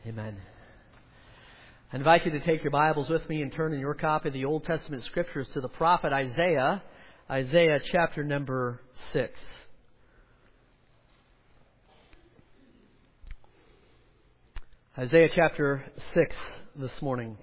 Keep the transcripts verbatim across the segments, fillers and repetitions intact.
Amen. I invite you to take your Bibles with me and turn in your copy of the Old Testament Scriptures to the prophet Isaiah, Isaiah chapter number six. Isaiah chapter six this morning.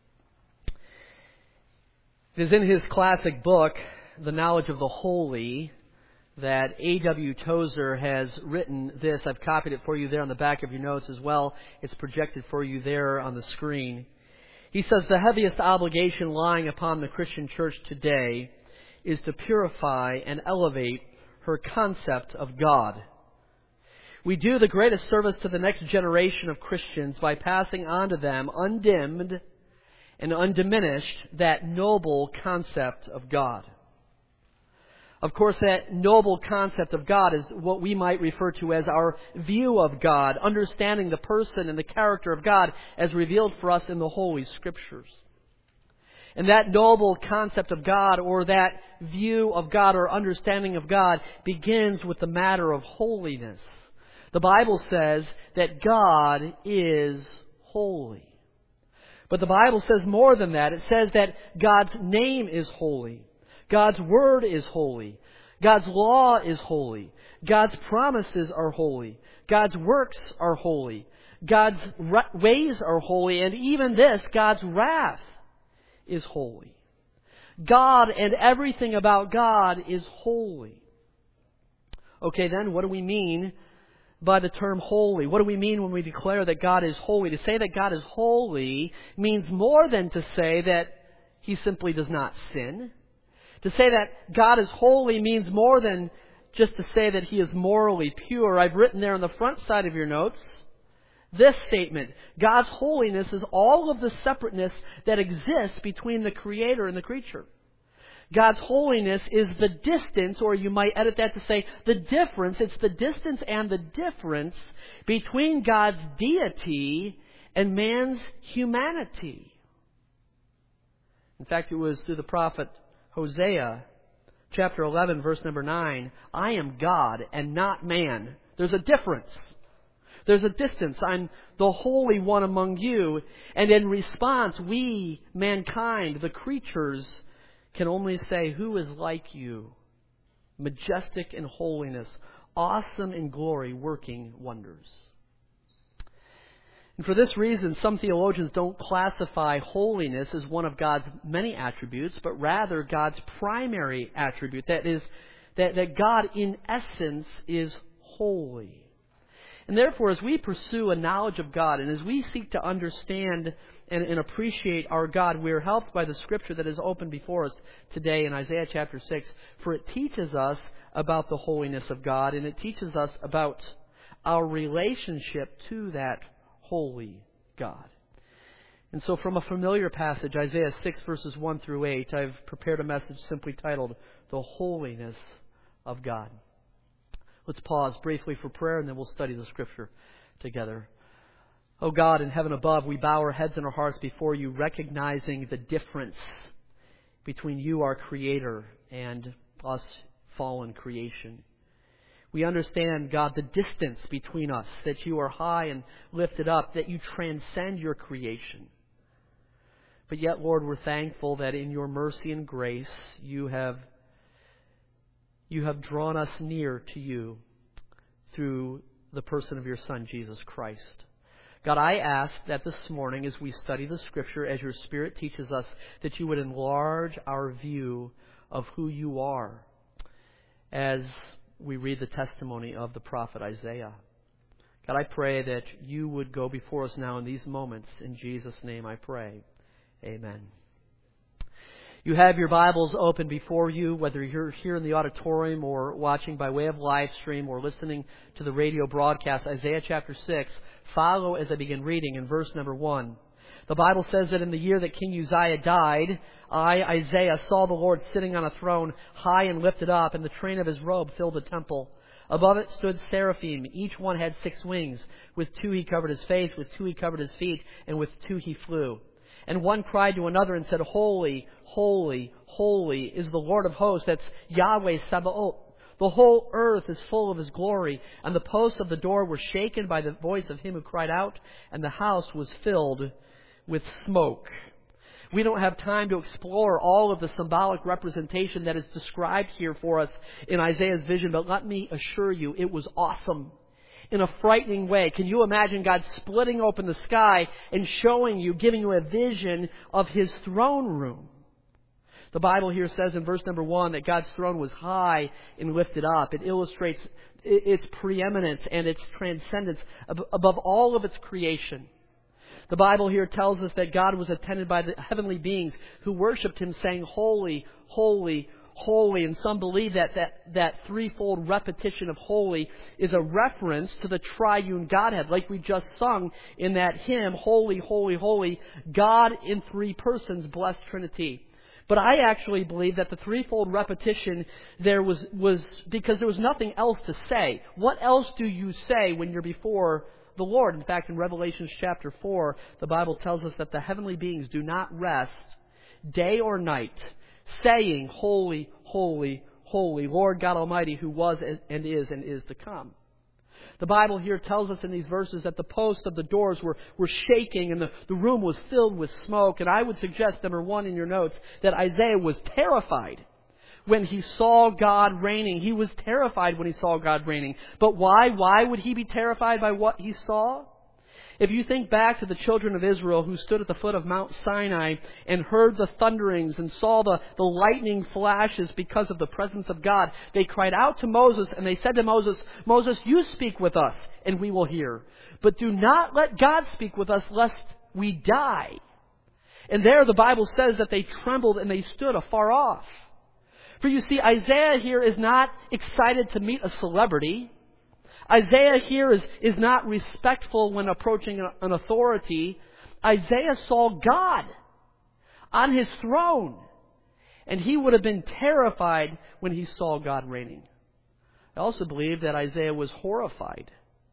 It is in his classic book, The Knowledge of the Holy, that A W Tozer has written this. I've copied it for you there on the back of your notes as well. It's projected for you there on the screen. He says the heaviest obligation lying upon the Christian church today is to purify and elevate her concept of God. We do the greatest service to the next generation of Christians by passing on to them, undimmed and undiminished, that noble concept of God. Of course, that noble concept of God is what we might refer to as our view of God, understanding the person and the character of God as revealed for us in the Holy Scriptures. And that noble concept of God, or that view of God or understanding of God, begins with the matter of holiness. The Bible says that God is holy. But the Bible says more than that. It says that God's name is holy. God's Word is holy. God's law is holy. God's promises are holy. God's works are holy. God's ways are holy. And even this, God's wrath is holy. God and everything about God is holy. Okay, then, what do we mean by the term holy? What do we mean when we declare that God is holy? To say that God is holy means more than to say that He simply does not sin. To say that God is holy means more than just to say that He is morally pure. I've written there on the front side of your notes this statement: God's holiness is all of the separateness that exists between the Creator and the creature. God's holiness is the distance, or you might edit that to say the difference. It's the distance and the difference between God's deity and man's humanity. In fact, it was through the prophet Hosea, chapter eleven, verse number nine, I am God and not man. There's a difference. There's a distance. I'm the Holy One among you. And in response, we, mankind, the creatures, can only say, who is like you? Majestic in holiness, awesome in glory, working wonders. And for this reason, some theologians don't classify holiness as one of God's many attributes, but rather God's primary attribute. That is, that, that God in essence is holy. And therefore, as we pursue a knowledge of God, and as we seek to understand and, and appreciate our God, we are helped by the Scripture that is open before us today in Isaiah chapter six, for it teaches us about the holiness of God, and it teaches us about our relationship to that holy God. And so from a familiar passage, Isaiah six verses one through eight, I've prepared a message simply titled, The Holiness of God. Let's pause briefly for prayer and then we'll study the Scripture together. Oh God, in heaven above, we bow our heads and our hearts before you, recognizing the difference between you, our Creator, and us, fallen creation. We understand, God, the distance between us, that you are high and lifted up, that you transcend your creation. But yet, Lord, we're thankful that in your mercy and grace, you have, you have drawn us near to you through the person of your Son, Jesus Christ. God, I ask that this morning, as we study the Scripture, as your Spirit teaches us, that you would enlarge our view of who you are as we read the testimony of the prophet Isaiah. God, I pray that you would go before us now in these moments. In Jesus' name I pray. Amen. You have your Bibles open before you, whether you're here in the auditorium or watching by way of live stream or listening to the radio broadcast. Isaiah chapter six. Follow as I begin reading in verse number one. The Bible says that in the year that King Uzziah died, I, Isaiah, saw the Lord sitting on a throne, high and lifted up, and the train of his robe filled the temple. Above it stood seraphim. Each one had six wings. With two he covered his face, with two he covered his feet, and with two he flew. And one cried to another and said, Holy, holy, holy is the Lord of hosts. That's Yahweh Sabaoth. The whole earth is full of His glory. And the posts of the door were shaken by the voice of him who cried out, and the house was filled with smoke. We don't have time to explore all of the symbolic representation that is described here for us in Isaiah's vision, but let me assure you, it was awesome in a frightening way. Can you imagine God splitting open the sky and showing you, giving you a vision of His throne room? The Bible here says in verse number one that God's throne was high and lifted up. It illustrates its preeminence and its transcendence above all of its creation. The Bible here tells us that God was attended by the heavenly beings who worshipped Him, saying, "Holy, holy, holy." And some believe that that, that threefold repetition of holy is a reference to the triune Godhead, like we just sung in that hymn, "Holy, holy, holy, God in three persons, blessed Trinity." But I actually believe that the threefold repetition there was, was because there was nothing else to say. What else do you say when you're before the Lord? In fact, in Revelation chapter four, the Bible tells us that the heavenly beings do not rest day or night, saying, "Holy, holy, holy, Lord God Almighty, who was and is and is to come." The Bible here tells us in these verses that the posts of the doors were, were shaking and the, the room was filled with smoke. And I would suggest, number one in your notes, that Isaiah was terrified when he saw God reigning. He was terrified when he saw God reigning. But why? Why would he be terrified by what he saw? If you think back to the children of Israel who stood at the foot of Mount Sinai and heard the thunderings and saw the, the lightning flashes because of the presence of God, they cried out to Moses and they said to Moses, "Moses, you speak with us and we will hear. But do not let God speak with us lest we die." And there the Bible says that they trembled and they stood afar off. For you see, Isaiah here is not excited to meet a celebrity. Isaiah here is, is not respectful when approaching an authority. Isaiah saw God on His throne. And he would have been terrified when he saw God reigning. I also believe that Isaiah was horrified.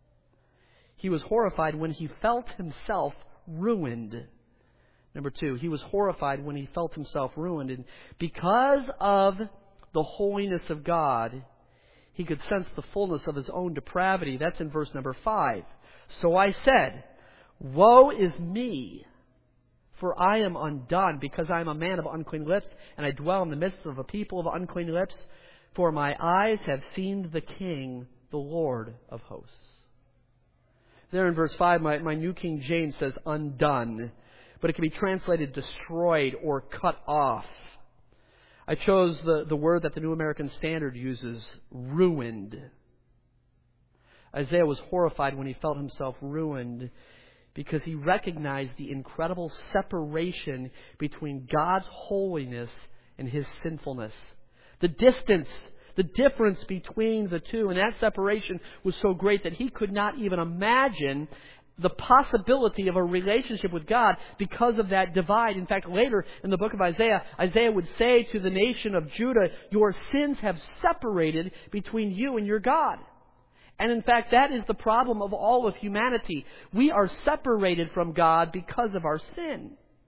He was horrified when he felt himself ruined. Number two, he was horrified when he felt himself ruined. And because of the holiness of God, he could sense the fullness of his own depravity. That's in verse number five. "So I said, woe is me, for I am undone, because I am a man of unclean lips, and I dwell in the midst of a people of unclean lips. For my eyes have seen the King, the Lord of hosts." There in verse five, my, my New King James says undone, but it can be translated destroyed or cut off. I chose the, the word that the New American Standard uses, ruined. Isaiah was horrified when he felt himself ruined because he recognized the incredible separation between God's holiness and His sinfulness. The distance, the difference between the two, and that separation was so great that he could not even imagine the possibility of a relationship with God because of that divide. In fact, later in the book of Isaiah, Isaiah would say to the nation of Judah, "Your sins have separated between you and your God." And in fact, that is the problem of all of humanity. We are separated from God because of our sin.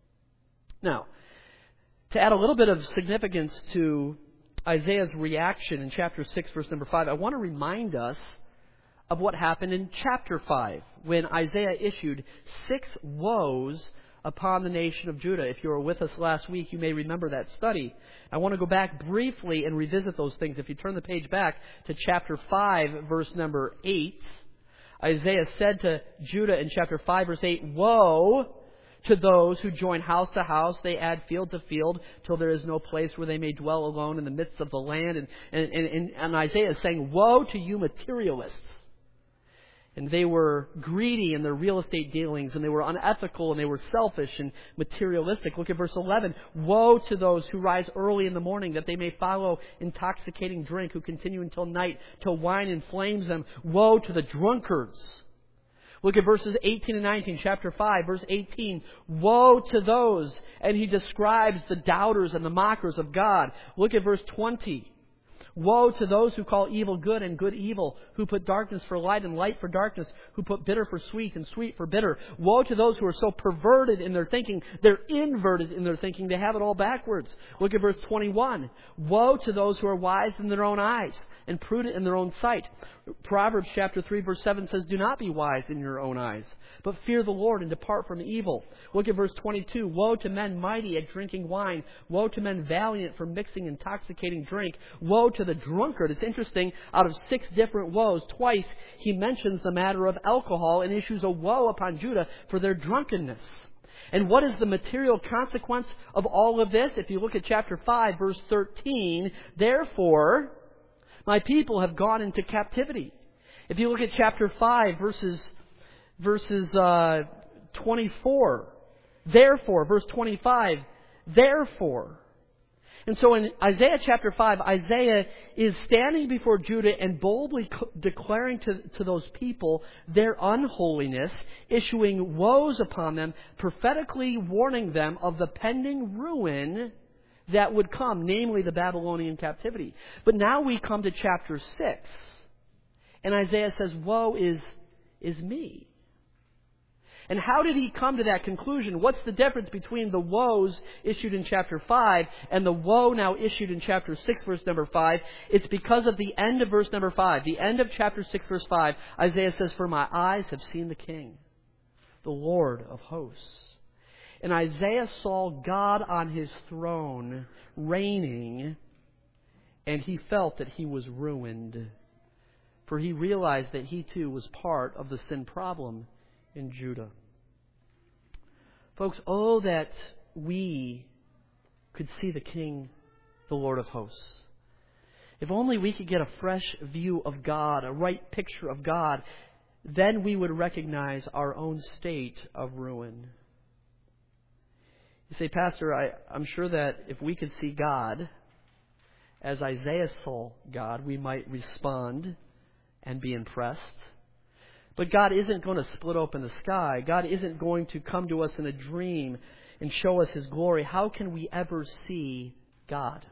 Now, to add a little bit of significance to Isaiah's reaction in chapter six, verse number five, I want to remind us of what happened in chapter five, when Isaiah issued six woes upon the nation of Judah. If you were with us last week, you may remember that study. I want to go back briefly and revisit those things. If you turn the page back to chapter five, verse number eight, Isaiah said to Judah in chapter five, verse eight, "Woe to those who join house to house, they add field to field, till there is no place where they may dwell alone in the midst of the land." And, and, and, and Isaiah is saying, "Woe to you materialists." And they were greedy in their real estate dealings, and they were unethical, and they were selfish and materialistic. Look at verse eleven. "Woe to those who rise early in the morning, that they may follow intoxicating drink, who continue until night, till wine inflames them. Woe to the drunkards." Look at verses eighteen and nineteen, chapter five, verse eighteen. "Woe to those," and he describes the doubters and the mockers of God. Look at verse twenty. Woe to those who call evil good and good evil, who put darkness for light and light for darkness, who put bitter for sweet and sweet for bitter. Woe to those who are so perverted in their thinking, they're inverted in their thinking, they have it all backwards. Look at verse twenty-one. Woe to those who are wise in their own eyes and prudent in their own sight. Proverbs chapter three verse seven says, do not be wise in your own eyes, but fear the Lord and depart from evil. Look at verse twenty-two. Woe to men mighty at drinking wine. Woe to men valiant for mixing intoxicating drink. Woe to the drunkard. It's interesting, out of six different woes, twice he mentions the matter of alcohol and issues a woe upon Judah for their drunkenness. And what is the material consequence of all of this? If you look at chapter five, verse thirteen, therefore, my people have gone into captivity. If you look at chapter five, verses, verses uh, twenty-four, therefore, verse twenty-five, therefore. And so in Isaiah chapter five, Isaiah is standing before Judah and boldly co- declaring to, to those people their unholiness, issuing woes upon them, prophetically warning them of the pending ruin that would come, namely the Babylonian captivity. But now we come to chapter six, and Isaiah says, woe is, is me. And how did he come to that conclusion? What's the difference between the woes issued in chapter five and the woe now issued in chapter six, verse number five? It's because of the end of verse number five. The end of chapter six, verse five, Isaiah says, for my eyes have seen the King, the Lord of hosts. And Isaiah saw God on his throne reigning, and he felt that he was ruined. For he realized that he too was part of the sin problem in Judah. Folks, oh, that we could see the King, the Lord of hosts. If only we could get a fresh view of God, a right picture of God, then we would recognize our own state of ruin. You say, Pastor, I, I'm sure that if we could see God as Isaiah saw God, we might respond and be impressed. But God isn't going to split open the sky. God isn't going to come to us in a dream and show us His glory. How can we ever see God?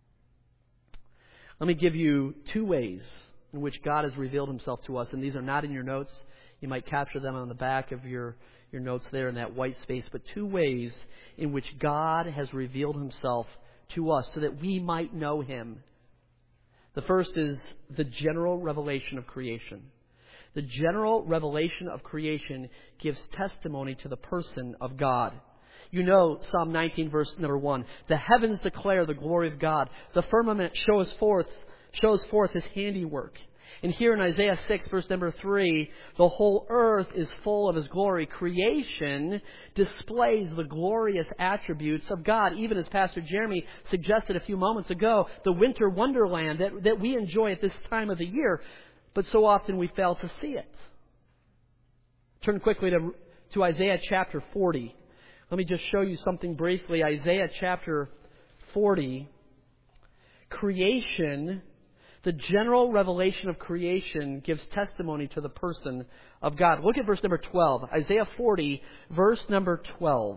Let me give you two ways in which God has revealed Himself to us. And these are not in your notes. You might capture them on the back of your, your notes there in that white space. But two ways in which God has revealed Himself to us so that we might know Him. The first is the general revelation of creation. The general revelation of creation gives testimony to the person of God. You know Psalm nineteen, verse number one. The heavens declare the glory of God. The firmament shows forth, shows forth His handiwork. And here in Isaiah six, verse number three, the whole earth is full of His glory. Creation displays the glorious attributes of God. Even as Pastor Jeremy suggested a few moments ago, the winter wonderland that, that we enjoy at this time of the year. But so often we fail to see it. Turn quickly to, to Isaiah chapter forty. Let me just show you something briefly. Isaiah chapter forty. Creation, the general revelation of creation gives testimony to the person of God. Look at verse number twelve. Isaiah forty, verse number twelve.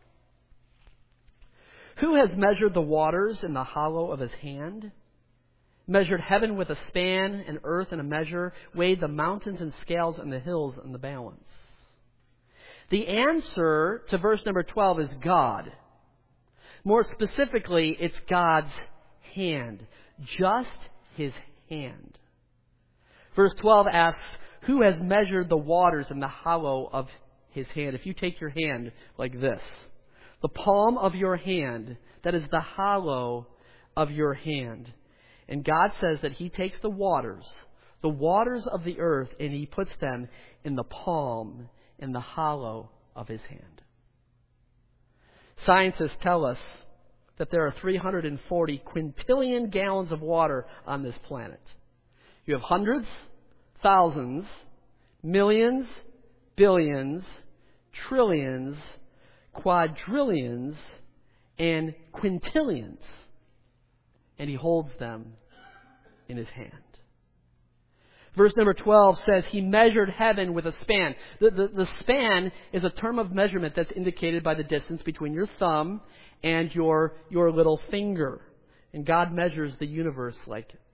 Who has measured the waters in the hollow of His hand? Measured heaven with a span and earth in a measure, weighed the mountains in scales and the hills in the balance. The answer to verse number twelve is God. More specifically, it's God's hand. Just His hand. Verse twelve asks, who has measured the waters in the hollow of His hand? If you take your hand like this, the palm of your hand, that is the hollow of your hand. And God says that He takes the waters, the waters of the earth, and He puts them in the palm, in the hollow of His hand. Scientists tell us that there are three hundred forty quintillion gallons of water on this planet. You have hundreds, thousands, millions, billions, trillions, quadrillions, and quintillions. And He holds them in His hand. Verse number twelve says He measured heaven with a span. The, the, the span is a term of measurement that's indicated by the distance between your thumb and your, your little finger. And God measures the universe like,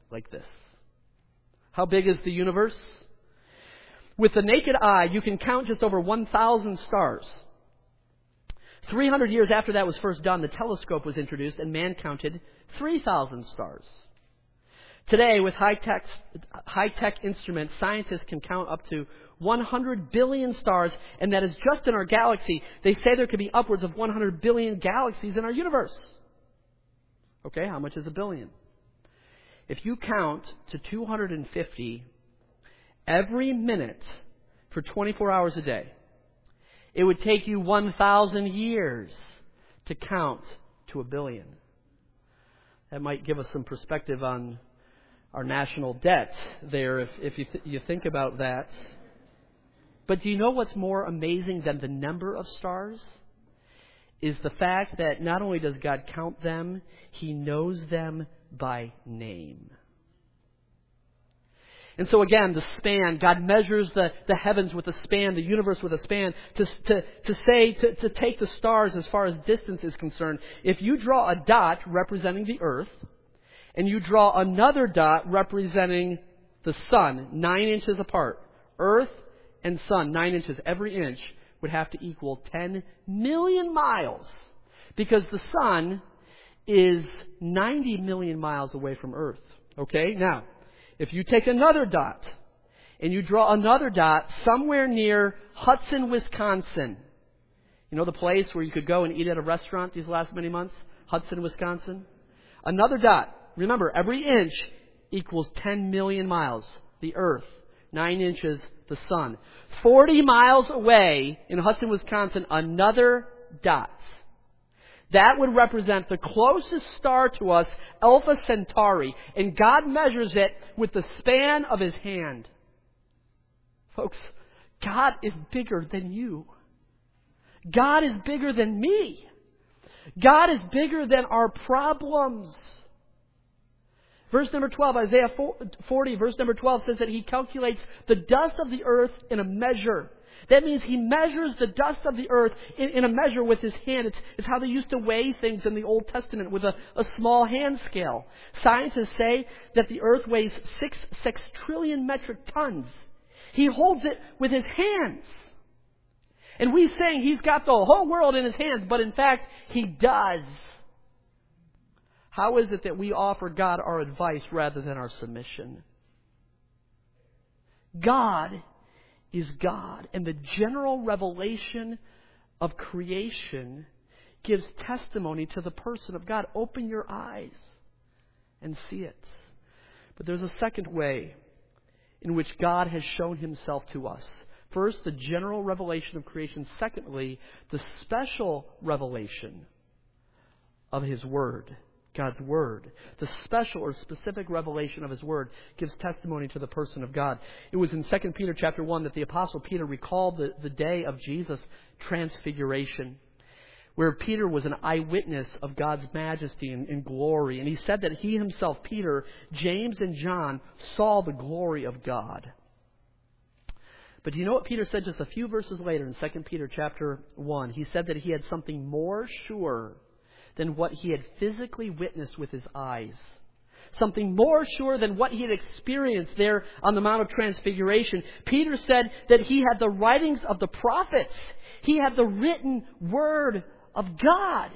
like this. How big is the universe? With the naked eye, you can count just over one thousand stars. three hundred years after that was first done, the telescope was introduced and man counted three thousand stars. Today, with high-tech, high-tech instruments, scientists can count up to one hundred billion stars, and that is just in our galaxy. They say there could be upwards of one hundred billion galaxies in our universe. Okay, how much is a billion? If you count to two hundred fifty every minute for twenty-four hours a day, it would take you one thousand years to count to a billion. That might give us some perspective on our national debt there if, if you, th- you think about that. But do you know what's more amazing than the number of stars? Is the fact that not only does God count them, He knows them by name. And so again, the span, God measures the, the heavens with a span, the universe with a span, to, to, to say, to, to take the stars as far as distance is concerned. If you draw a dot representing the earth, and you draw another dot representing the sun, nine inches apart, earth and sun, nine inches, every inch would have to equal ten million miles, because the sun is ninety million miles away from earth. Okay? Now, if you take another dot and you draw another dot somewhere near Hudson, Wisconsin, you know the place where you could go and eat at a restaurant these last many months? Hudson, Wisconsin. Another dot. Remember, every inch equals ten million miles. The earth. Nine inches, the sun. Forty miles away in Hudson, Wisconsin, another dot. That would represent the closest star to us, Alpha Centauri. And God measures it with the span of His hand. Folks, God is bigger than you. God is bigger than me. God is bigger than our problems. Verse number twelve, Isaiah forty, verse number twelve says that He calculates the dust of the earth in a measure. That means He measures the dust of the earth in, in a measure with His hand. It's, it's how they used to weigh things in the Old Testament, with a, a small hand scale. Scientists say that the earth weighs six, six trillion metric tons. He holds it with His hands. And we saying He's got the whole world in His hands, but in fact, He does. How is it that we offer God our advice rather than our submission? God is God, and the general revelation of creation gives testimony to the person of God. Open your eyes and see it. But there's a second way in which God has shown Himself to us. First, the general revelation of creation. Secondly, the special revelation of His Word. God's Word. The special or specific revelation of His Word gives testimony to the person of God. It was in Second Peter chapter one that the Apostle Peter recalled the, the day of Jesus' transfiguration, where Peter was an eyewitness of God's majesty and, and glory. And he said that he himself, Peter, James, and John, saw the glory of God. But do you know what Peter said just a few verses later in Second Peter chapter one? He said that he had something more sure than what he had physically witnessed with his eyes. Something more sure than what he had experienced there on the Mount of Transfiguration. Peter said that he had the writings of the prophets. He had the written Word of God.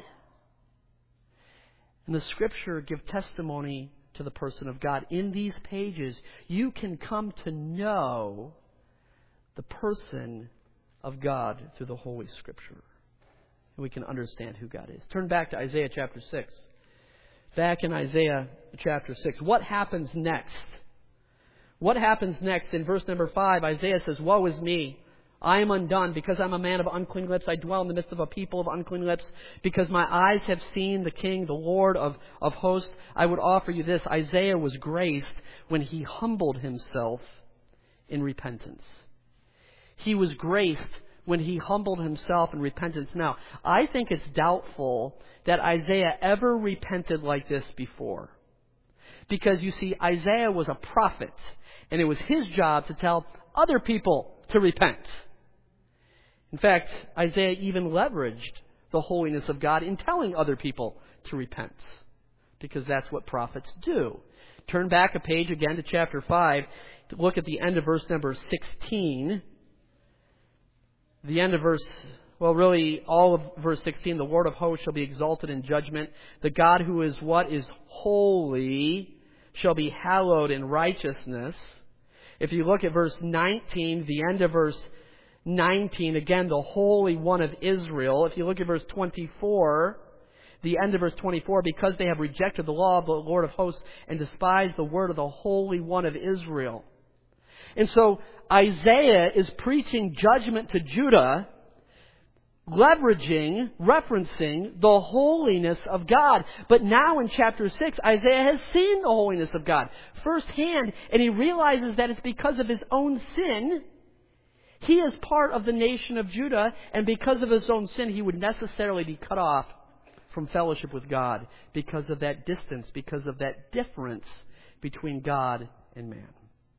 And the Scripture give testimony to the person of God. In these pages, you can come to know the person of God through the Holy Scripture. We can understand who God is. Turn back to Isaiah chapter six. Back in Isaiah chapter six. What happens next? What happens next? In verse number five, Isaiah says, "Woe is me! I am undone, because I'm a man of unclean lips. I dwell in the midst of a people of unclean lips. Because my eyes have seen the King, the Lord of, of hosts. I would offer you this." Isaiah was graced when he humbled himself in repentance. He was graced when he humbled himself in repentance. Now, I think it's doubtful that Isaiah ever repented like this before. Because, you see, Isaiah was a prophet, and it was his job to tell other people to repent. In fact, Isaiah even leveraged the holiness of God in telling other people to repent, because that's what prophets do. Turn back a page again to chapter five. To look at the end of verse number sixteen. The end of verse, well, really all of verse sixteen. The Lord of hosts shall be exalted in judgment. The God who is what is holy shall be hallowed in righteousness. If you look at verse nineteen, the end of verse nineteen, again, the Holy One of Israel. If you look at verse twenty-four, the end of verse twenty-four, because they have rejected the law of the Lord of hosts and despised the word of the Holy One of Israel. And so Isaiah is preaching judgment to Judah, leveraging, referencing the holiness of God. But now in chapter six, Isaiah has seen the holiness of God firsthand, and he realizes that it's because of his own sin. He is part of the nation of Judah, and because of his own sin, he would necessarily be cut off from fellowship with God because of that distance, because of that difference between God and man.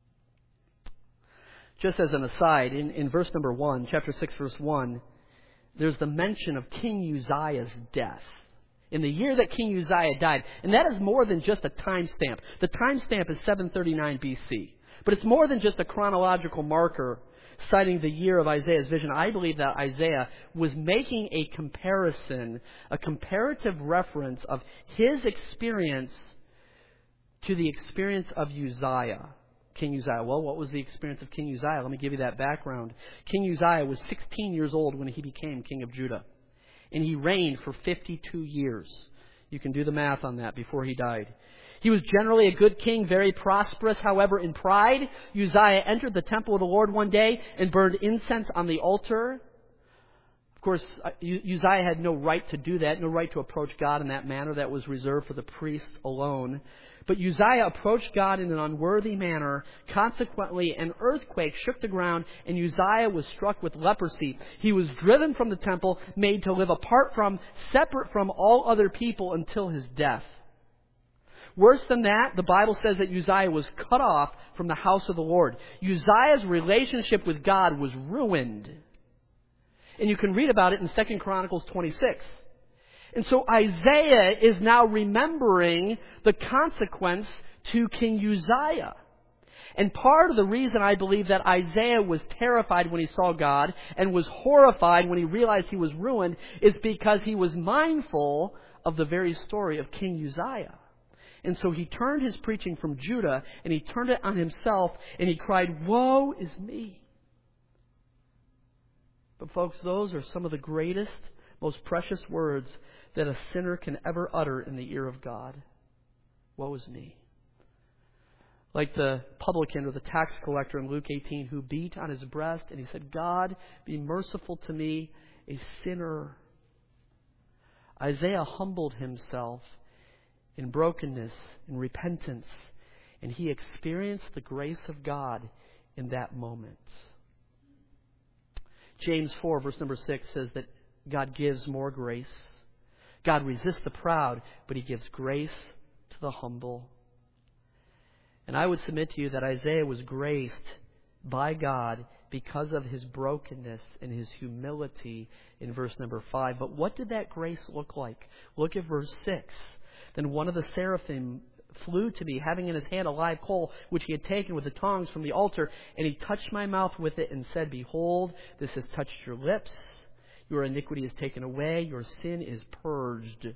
Just as an aside, in, in verse number one, chapter six, verse one, there's the mention of King Uzziah's death. In the year that King Uzziah died. And that is more than just a timestamp. The timestamp is seven thirty-nine B C. But it's more than just a chronological marker citing the year of Isaiah's vision. I believe that Isaiah was making a comparison, a comparative reference of his experience to the experience of Uzziah. King Uzziah. Well, what was the experience of King Uzziah? Let me give you that background. King Uzziah was sixteen years old when he became king of Judah. And he reigned for fifty-two years. You can do the math on that before he died. He was generally a good king, very prosperous. However, in pride, Uzziah entered the temple of the Lord one day and burned incense on the altar. Of course, Uzziah had no right to do that, no right to approach God in that manner. That was reserved for the priests alone. But Uzziah approached God in an unworthy manner. Consequently, an earthquake shook the ground, and Uzziah was struck with leprosy. He was driven from the temple, made to live apart from, separate from all other people until his death. Worse than that, the Bible says that Uzziah was cut off from the house of the Lord. Uzziah's relationship with God was ruined. And you can read about it in Second Chronicles twenty-six. And so Isaiah is now remembering the consequence to King Uzziah. And part of the reason I believe that Isaiah was terrified when he saw God and was horrified when he realized he was ruined is because he was mindful of the very story of King Uzziah. And so he turned his preaching from Judah and he turned it on himself and he cried, "Woe is me." But folks, those are some of the greatest, most precious words that a sinner can ever utter in the ear of God. Woe is me. Like the publican or the tax collector in Luke eighteen who beat on his breast and he said, "God, be merciful to me, a sinner." Isaiah humbled himself in brokenness, in repentance, and he experienced the grace of God in that moment. James four, verse number six says that God gives more grace. God resists the proud, but He gives grace to the humble. And I would submit to you that Isaiah was graced by God because of his brokenness and his humility in verse number five. But what did that grace look like? Look at verse six. Then one of the seraphim flew to me, having in his hand a live coal, which he had taken with the tongs from the altar, and he touched my mouth with it and said, "Behold, this has touched your lips. Your iniquity is taken away. Your sin is purged."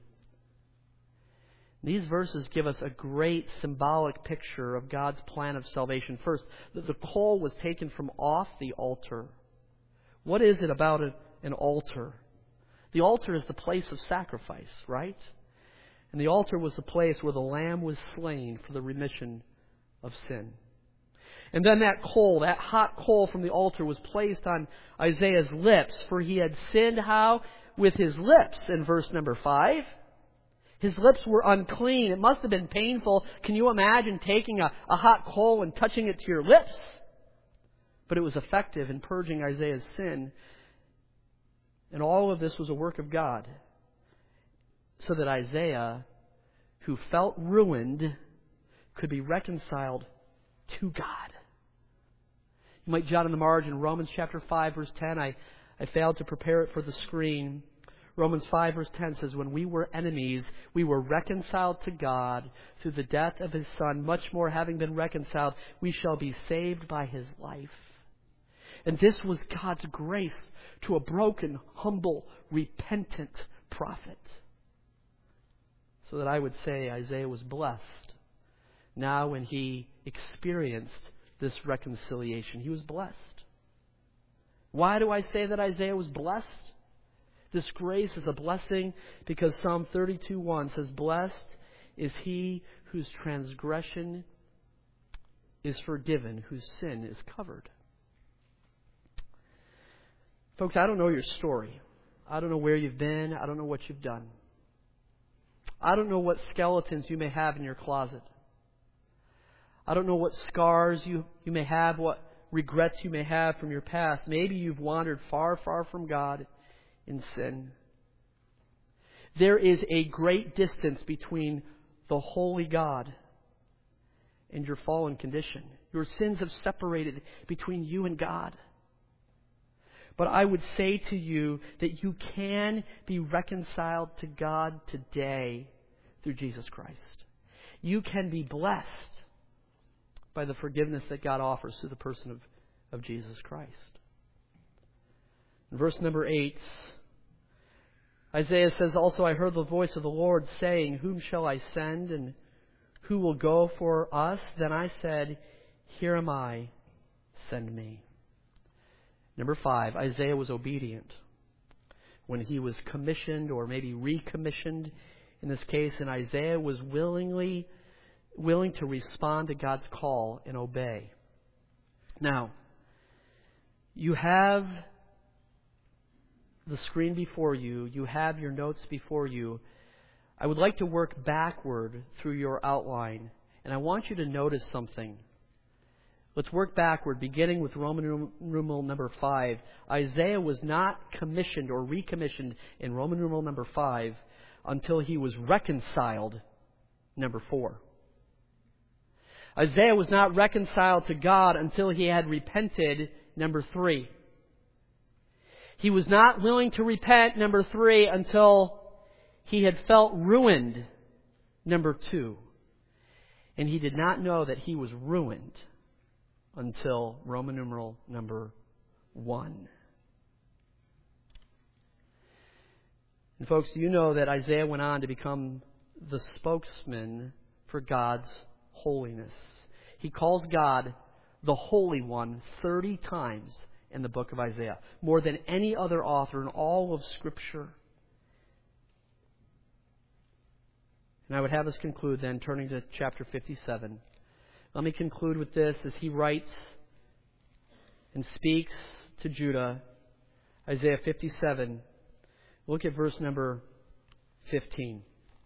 These verses give us a great symbolic picture of God's plan of salvation. First, that the coal was taken from off the altar. What is it about an altar? The altar is the place of sacrifice, right? And the altar was the place where the lamb was slain for the remission of sin. And then that coal, that hot coal from the altar was placed on Isaiah's lips, for he had sinned how? With his lips, in verse number five. His lips were unclean. It must have been painful. Can you imagine taking a, a hot coal and touching it to your lips? But it was effective in purging Isaiah's sin. And all of this was a work of God, so that Isaiah, who felt ruined, could be reconciled to God. You might jot on the margin Romans chapter five, verse ten. I, I failed to prepare it for the screen. Romans five verse ten says, when we were enemies, we were reconciled to God through the death of His Son. Much more, having been reconciled, we shall be saved by His life. And this was God's grace to a broken, humble, repentant prophet. So that I would say Isaiah was blessed. Now when he experienced this reconciliation, he was blessed. Why do I say that Isaiah was blessed? This grace is a blessing because Psalm thirty-two one says, blessed is he whose transgression is forgiven, whose sin is covered. Folks, I don't know your story. I don't know where you've been. I don't know what you've done. I don't know what skeletons you may have in your closet. I don't know what scars you, you may have, what regrets you may have from your past. Maybe you've wandered far, far from God in sin. There is a great distance between the holy God and your fallen condition. Your sins have separated between you and God. But I would say to you that you can be reconciled to God today through Jesus Christ. You can be blessed by the forgiveness that God offers through the person of, of Jesus Christ. In verse number eight, Isaiah says, also I heard the voice of the Lord saying, whom shall I send and who will go for us? Then I said, here am I, send me. Number five, Isaiah was obedient when he was commissioned or maybe recommissioned in this case, and Isaiah was willingly willing to respond to God's call and obey. Now, you have the screen before you. You have your notes before you. I would like to work backward through your outline, and I want you to notice something. Let's work backward, beginning with Roman numeral number five. Isaiah was not commissioned or recommissioned in Roman numeral number five until he was reconciled, number four. Isaiah was not reconciled to God until he had repented, number three. He was not willing to repent, number three, until he had felt ruined, number two. And he did not know that he was ruined until Roman numeral number one. And folks, do you know that Isaiah went on to become the spokesman for God's holiness? He calls God the Holy One thirty times in the book of Isaiah, more than any other author in all of Scripture. And I would have us conclude then, turning to chapter fifty-seven. Let me conclude with this as he writes and speaks to Judah. Isaiah fifty-seven. Look at verse number fifteen.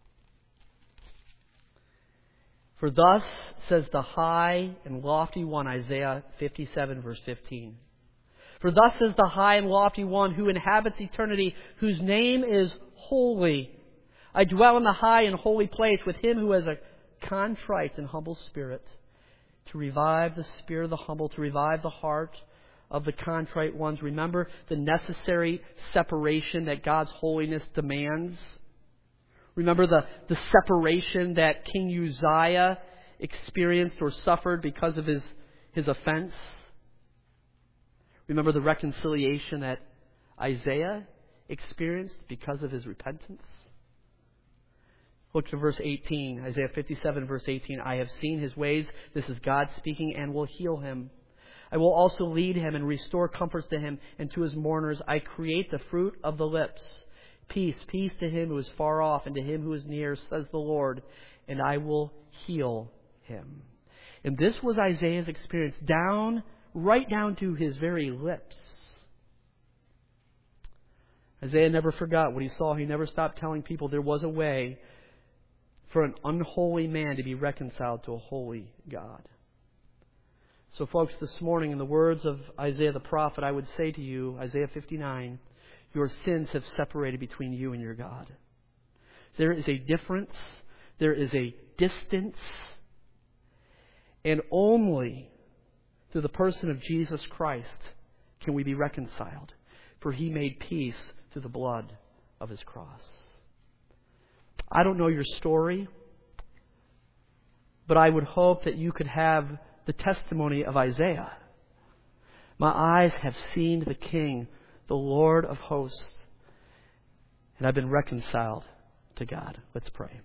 For thus says the high and lofty one, Isaiah fifty-seven, verse fifteen. For thus says the high and lofty one who inhabits eternity, whose name is holy. I dwell in the high and holy place with him who has a contrite and humble spirit, to revive the spirit of the humble, to revive the heart of the contrite ones. Remember the necessary separation that God's holiness demands. Remember the, the separation that King Uzziah experienced or suffered because of his, his offense. Remember the reconciliation that Isaiah experienced because of his repentance. Look to verse eighteen, Isaiah fifty-seven, verse eighteen. I have seen his ways. This is God speaking, and will heal him. I will also lead him and restore comforts to him and to his mourners. I create the fruit of the lips. Peace, peace to him who is far off and to him who is near, says the Lord, and I will heal him. And this was Isaiah's experience, down, right down to his very lips. Isaiah never forgot what he saw. He never stopped telling people there was a way for an unholy man to be reconciled to a holy God. So folks, this morning in the words of Isaiah the prophet, I would say to you, Isaiah fifty-nine, your sins have separated between you and your God. There is a difference. There is a distance. And only through the person of Jesus Christ can we be reconciled. For he made peace through the blood of His cross. I don't know your story, but I would hope that you could have the testimony of Isaiah. My eyes have seen the King, the Lord of hosts, and I've been reconciled to God. Let's pray.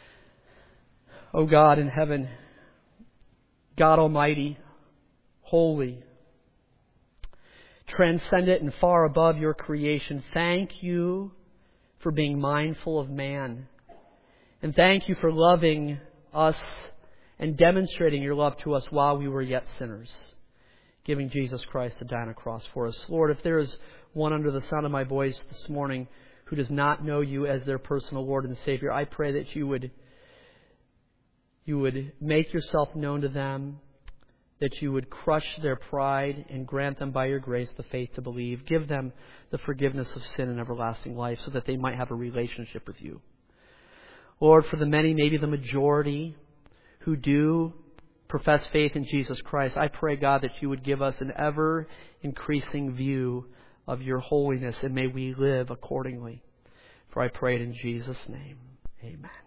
O God in heaven, God Almighty, holy, transcendent and far above your creation, thank you for being mindful of man. And thank you for loving us and demonstrating your love to us while we were yet sinners, giving Jesus Christ to die on a cross for us. Lord, if there is one under the sound of my voice this morning who does not know you as their personal Lord and Savior, I pray that you would, you would make yourself known to them, that you would crush their pride and grant them by your grace the faith to believe. Give them the forgiveness of sin and everlasting life so that they might have a relationship with you. Lord, for the many, maybe the majority, who do profess faith in Jesus Christ, I pray, God, that you would give us an ever-increasing view of your holiness, and may we live accordingly. For I pray it in Jesus' name. Amen.